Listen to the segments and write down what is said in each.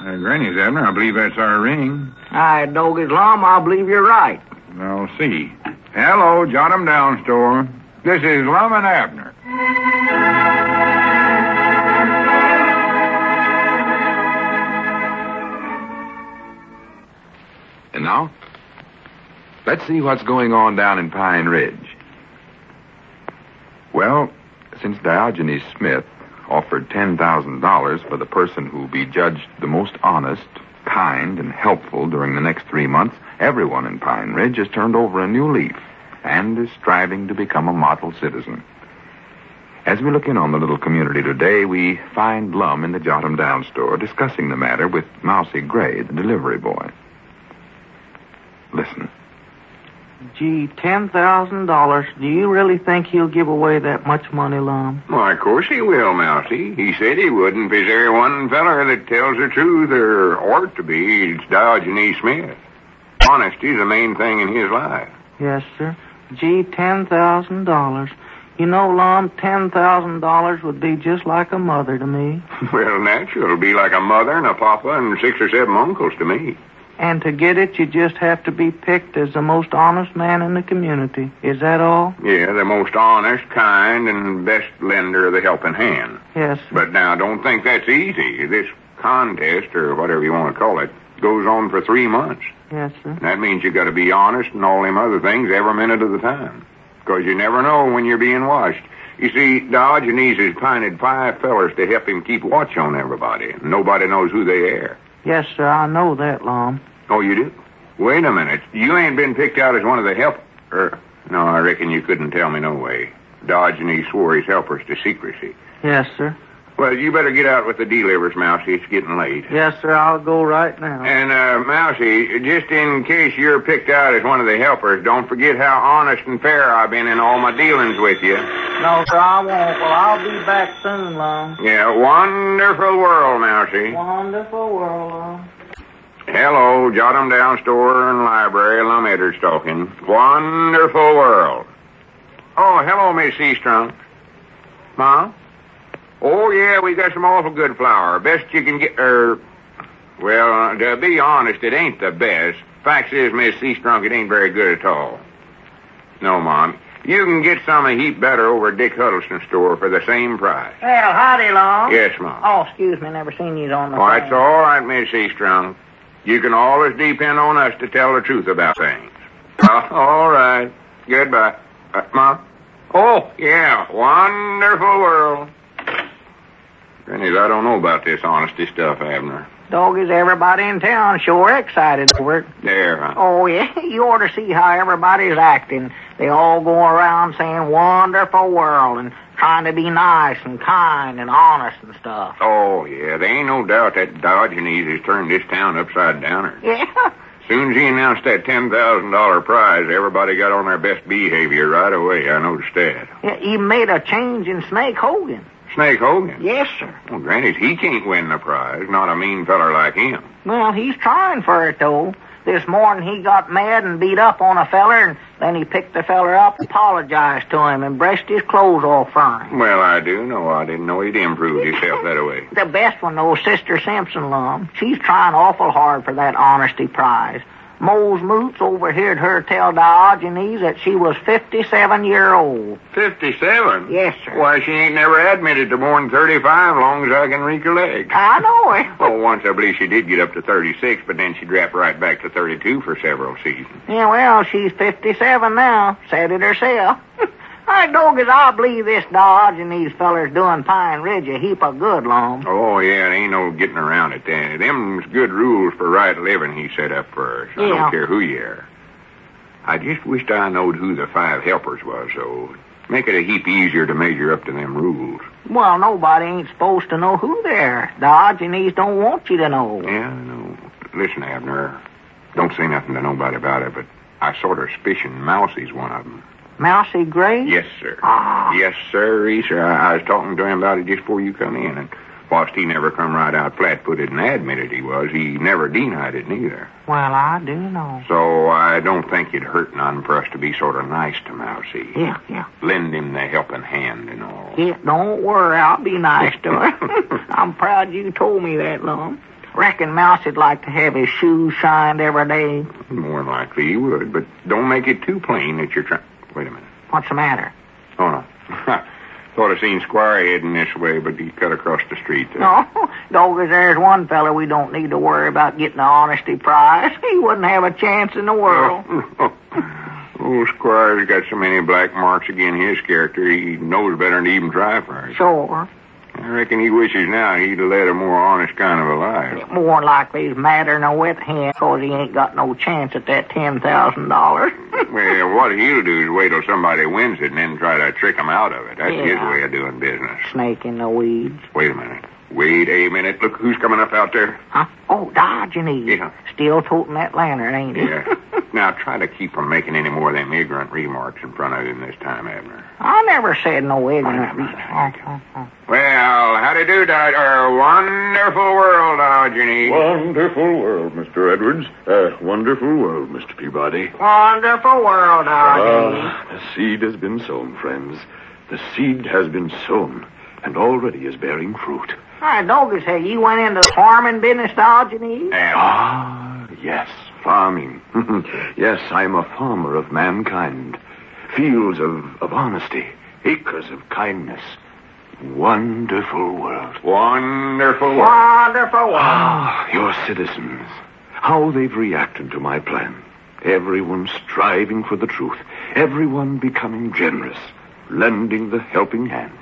Granny's, Abner. I believe that's our ring. Aye, Doggy's Lum, I believe you're right. I'll see. Hello, Jot 'em Down store. This is Lum and Abner. And now, let's see what's going on down in Pine Ridge. Well, since Diogenes Smith offered $10,000 for the person who be judged the most honest, kind, and helpful during the next 3 months, everyone in Pine Ridge has turned over a new leaf and is striving to become a model citizen. As we look in on the little community today, we find Lum in the Jot 'em Down store discussing the matter with Mousy Gray, the delivery boy. Listen. Gee, $10,000. Do you really think he'll give away that much money, Lum? Why, of course he will, Mousy. He said he wouldn't. If there's one feller that tells the truth, or ought to be, it's Diogenes Smith. Honesty's the main thing in his life. Yes, sir. Gee, $10,000. You know, Lum, $10,000 would be just like a mother to me. Well, natural. It'll be like a mother and a papa and 6 or 7 uncles to me. And to get it, you just have to be picked as the most honest man in the community. Is that all? Yeah, the most honest, kind, and best lender of the helping hand. Yes, sir. But now, don't think that's easy. This contest, or whatever you want to call it, goes on for 3 months. Yes, sir. That means you got to be honest and all them other things every minute of the time. Because you never know when you're being watched. You see, Diogenes has pinted 5 fellers to help him keep watch on everybody. Nobody knows who they are. Yes, sir, I know that, Lum. Oh, you do? Wait a minute. You ain't been picked out as one of the No, I reckon you couldn't tell me no way. Diogenes swore his helpers to secrecy. Yes, sir. Well, you better get out with the delivers, Mousy. It's getting late. Yes, sir, I'll go right now. And, Mousy, just in case you're picked out as one of the helpers, don't forget how honest and fair I've been in all my dealings with you. No, sir, I won't. Well, I'll be back soon, Lum. Yeah, wonderful world, Mousy. Wonderful world, Lum. Hello, Jot 'em Down store and library. Lum Edwards talking. Wonderful world. Oh, hello, Miss Seastrunk. Ma? Oh, yeah, we got some awful good flour. Best you can get, well, to be honest, it ain't the best. Facts is, Miss Seastrunk, it ain't very good at all. No, Mom. You can get some a heap better over at Dick Huddleston's store for the same price. Well, howdy, Lum. Yes, Mom. Oh, excuse me, never seen you on the Well, phone. that's all right, Miss Seastrunk. You can always depend on us to tell the truth about things. All right. Goodbye. Mom? Oh, yeah, wonderful world. Grannies, I don't know about this honesty stuff, Abner. Doggies, everybody in town sure excited over it. There, huh? Oh, yeah, you ought to see how everybody's acting. They all go around saying wonderful world and trying to be nice and kind and honest and stuff. Oh, yeah, there ain't no doubt that Diogenes has turned this town upside down. Yeah. Soon as he announced that $10,000 prize, everybody got on their best behavior right away. I noticed that. Yeah, he made a change in Snake Hogan. Snake Hogan? Yes, sir. Well, granted, he can't win the prize. Not a mean feller like him. Well, he's trying for it, though. This morning he got mad and beat up on a feller, and then he picked the feller up, apologized to him, and brushed his clothes off for him. Well, I do know. I didn't know he'd improved himself that way. The best one, though, Sister Simpson, Lum. She's trying awful hard for that honesty prize. Mose Moots overheard her tell Diogenes that she was 57-year-old. 57? Yes, sir. Why, she ain't never admitted to more than 35, long as I can recollect. I know it. Oh, once I believe she did get up to 36, but then she dropped right back to 32 for several seasons. Yeah, well, she's 57 now. Said it herself. I doggies, I believe this Diogenes feller's doing Pine Ridge a heap of good, Lum. Oh, yeah, there ain't no getting around it then. Them's good rules for right living he set up for us. I don't care who you are. I just wished I knowed who the 5 helpers was, so make it a heap easier to measure up to them rules. Well, nobody ain't supposed to know who they're. Diogenes don't want you to know. Yeah, I know. Listen, Abner, don't say nothing to nobody about it, but I sort of suspicion Mousy's one of them. Mousy Gray? Yes, sir. Ah. Yes, sir. I was talking to him about it just before you come in, and whilst he never come right out flat-footed and admitted he was, he never denied it neither. Well, I do know. So I don't think it'd hurt none for us to be sort of nice to Mousy. Yeah. Lend him the helping hand and all. Yeah, don't worry. I'll be nice to her. I'm proud you told me that, Lum. Reckon Mousie'd like to have his shoes shined every day. More than likely he would, but don't make it too plain that you're trying... Wait a minute. What's the matter? Oh, no. Thought I seen Squire heading this way, but he cut across the street there. No, Doggies, there's one fella we don't need to worry about getting the honesty prize. He wouldn't have a chance in the world. Oh, Squire's got so many black marks against his character, he knows better than to even try for it. Sure. I reckon he wishes now he'd have led a more honest kind of a life. More than likely he's madder than a wet hen, because he ain't got no chance at that $10,000. Well, what he'll do is wait till somebody wins it and then try to trick him out of it. That's his way of doing business. Snake in the weeds. Wait a minute. Wait a minute. Look who's coming up out there. Huh? Oh, Diogenes. Yeah. Still toting that lantern, ain't he? Yeah. Now, try to keep from making any more of them ignorant remarks in front of him this time, Abner. I never said no ignorant remarks. Well, howdy do, wonderful world, Diogenes. Wonderful world, Mr. Edwards. Wonderful world, Mr. Peabody. Wonderful world, Diogenes. The seed has been sown, friends. The seed has been sown, and already is bearing fruit. Hi, Doggies, hey, you went into the farming business, Diogenes? Yes, farming. Yes, I'm a farmer of mankind. Fields of honesty, acres of kindness. Wonderful world. Wonderful world. Wonderful world. Your citizens. How they've reacted to my plan. Everyone striving for the truth. Everyone becoming generous. Lending the helping hand.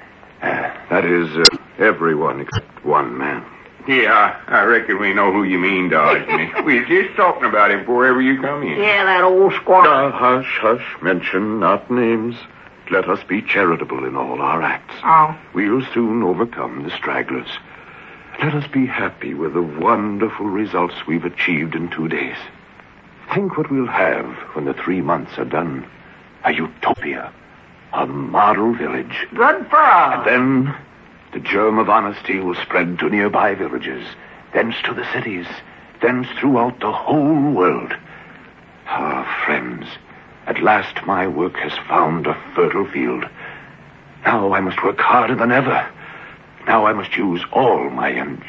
That is, everyone except one man. Yeah, I reckon we know who you mean, Diogenes. We was just talking about him before ever you come in. Yeah, that old squaw. Hush, hush. Mention not names. Let us be charitable in all our acts. Oh. We'll soon overcome the stragglers. Let us be happy with the wonderful results we've achieved in 2 days. Think what we'll have when the 3 months are done. A utopia. A model village. Good for us. And then the germ of honesty will spread to nearby villages, thence to the cities, thence throughout the whole world. Friends, at last my work has found a fertile field. Now I must work harder than ever. Now I must use all my energy.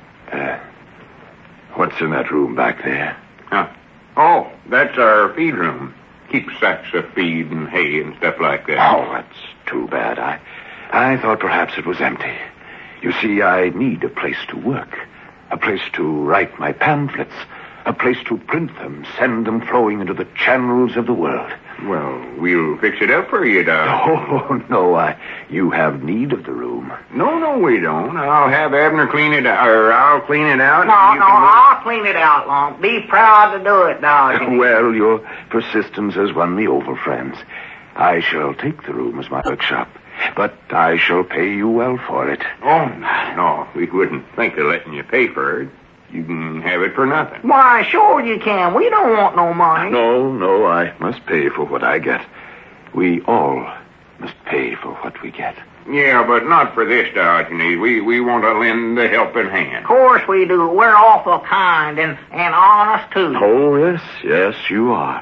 What's in that room back there? Oh, that's our feed room. Keep sacks of feed and hay and stuff like that. Oh, that's too bad. I thought perhaps it was empty. You see, I need a place to work, a place to write my pamphlets, a place to print them, send them flowing into the channels of the world. Well, we'll fix it up for you, Doc. Oh, no, you have need of the room. No, we don't. I'll have Abner clean it out, or I'll clean it out. I'll clean it out, Long. Be proud to do it, Dog. Well, your persistence has won me over, friends. I shall take the room as my workshop, but I shall pay you well for it. Oh, no, we wouldn't think of letting you pay for it. You can have it for nothing. Why, sure you can. We don't want no money. No, I must pay for what I get. We all must pay for what we get. Yeah, but not for this, Diogenes. We want to lend a helping hand. Of course we do. We're awful kind and honest, too. Oh, yes, you are.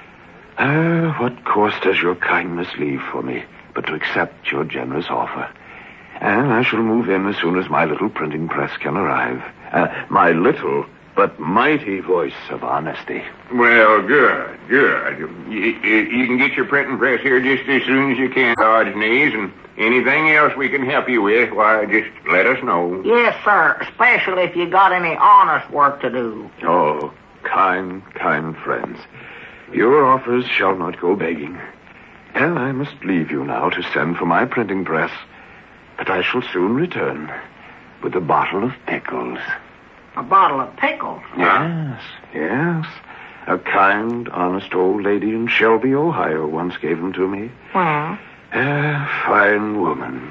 What course does your kindness leave for me but to accept your generous offer? And I shall move in as soon as my little printing press can arrive. My little but mighty voice of honesty. Well, good. You can get your printing press here just as soon as you can, Diogenes, and anything else we can help you with, why, just let us know. Yes, sir, especially if you got any honest work to do. Oh, kind friends. Your offers shall not go begging. And I must leave you now to send for my printing press. But I shall soon return with a bottle of pickles. A bottle of pickles? Yes. A kind, honest old lady in Shelby, Ohio once gave them to me. Well? A fine woman.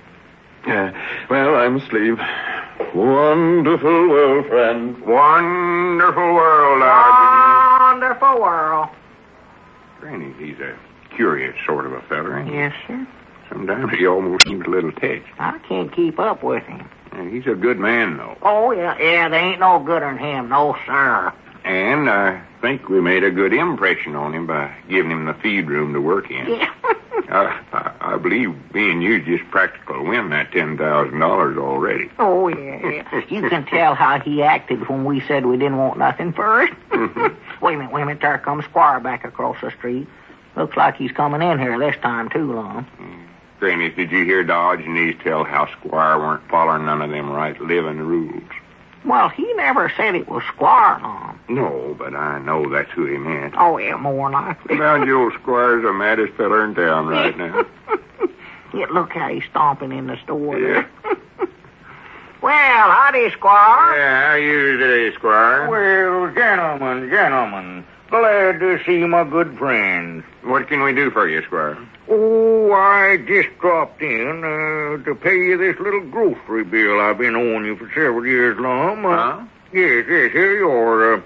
Well, I must leave. Wonderful world, friends. Wonderful world, Wonderful world. Granny, he's a curious sort of a feller, ain't he? Yes, sir. Sometimes he almost seems a little touched. I can't keep up with him. And he's a good man, though. Oh, yeah, there ain't no gooder than him, no, sir. And I think we made a good impression on him by giving him the feed room to work in. Yeah. I believe me and you just practically win that $10,000 already. Oh, yeah. You can tell how he acted when we said we didn't want nothing first. Wait a minute. There comes Squire back across the street. Looks like he's coming in here this time, too, Lum. Granny, did you hear Diogenes tell how Squire weren't following none of them right living rules? Well, he never said it was Squire, Lum. No, but I know that's who he meant. Oh, yeah, more likely. Now, Joe Squire's the maddest feller in town right now. Yeah, look how he's stomping in the store. Yeah. Well, howdy, Squire. Yeah, how you today, Squire? Well, gentlemen, glad to see my good friends. What can we do for you, Squire? Oh, I just dropped in to pay you this little grocery bill I've been owing you for several years, Lum. Huh? Yes, here you are.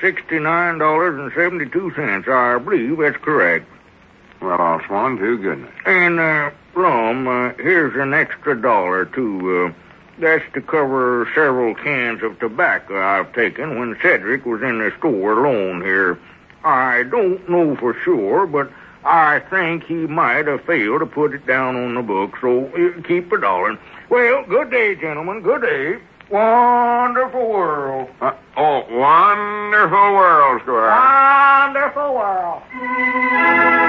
$69.72, I believe that's correct. Well, I'll swan to goodness. And, Lum, here's an extra $1, too. That's to cover several cans of tobacco I've taken when Cedric was in the store alone here. I don't know for sure, but I think he might have failed to put it down on the book, so keep $1. Well, good day, gentlemen, good day. Wonderful world. Wonderful world, Squire. Wonderful world.